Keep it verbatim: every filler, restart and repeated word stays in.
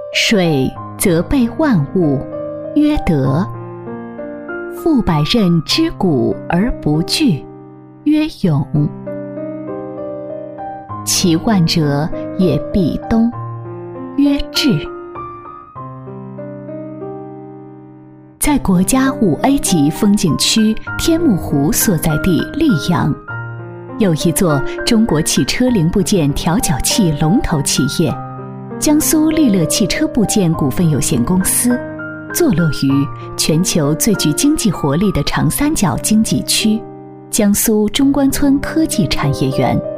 水则备万物，曰德。负百仞之谷而不惧，曰勇。其万者也必东，曰智。在国家五 A 级风景区天目湖所在地溧阳，有一座中国汽车零部件调脚器龙头企业江苏利乐汽车部件股份有限公司，坐落于全球最具经济活力的长三角经济区江苏中关村科技产业园。